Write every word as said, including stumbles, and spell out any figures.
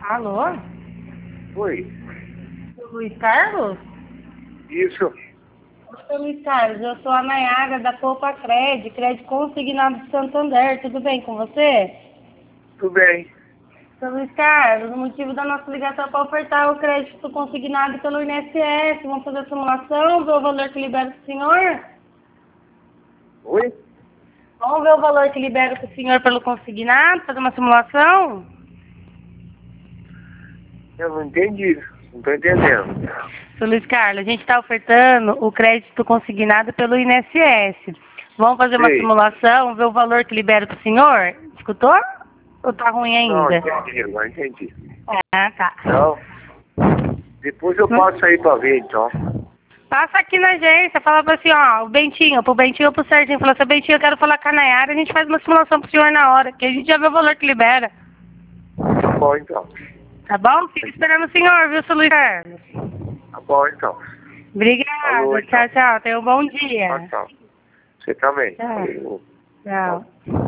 Alô? Oi. Seu Luiz Carlos? Isso. Seu Luiz Carlos, eu sou a Nayara da Poupa Cred, Crédito Consignado de Santander. Tudo bem com você? Tudo bem. Seu Luiz Carlos, o motivo da nossa ligação é para ofertar o crédito consignado pelo I N S S. Vamos fazer a simulação, ver o valor que libera para o senhor? Oi? Vamos ver o valor que libera para o senhor pelo consignado, fazer uma simulação? Eu não entendi. Não estou entendendo. Seu Luiz Carlos, a gente está ofertando o crédito consignado pelo I N S S. Vamos fazer uma Sei. simulação, ver o valor que libera para o senhor? Escutou? Ou tá ruim Não, ainda? entendi, agora entendi. Ah, tá. Então, depois eu passo aí pra ver, então. Passa aqui na agência, fala pra assim, ó, o Bentinho, pro Bentinho ou pro Serginho, fala assim, Bentinho, eu quero falar com a Nayara, a gente faz uma simulação pro senhor na hora, que a gente já vê o valor que libera. Tá bom, então. Tá bom? Fica esperando o senhor, viu, seu Luiz Carlos? Tá bom, então. Obrigada, Falou, então. tchau, tchau, tenha um bom dia. Tchau, tchau. Você também. Tchau. Falou. Tchau.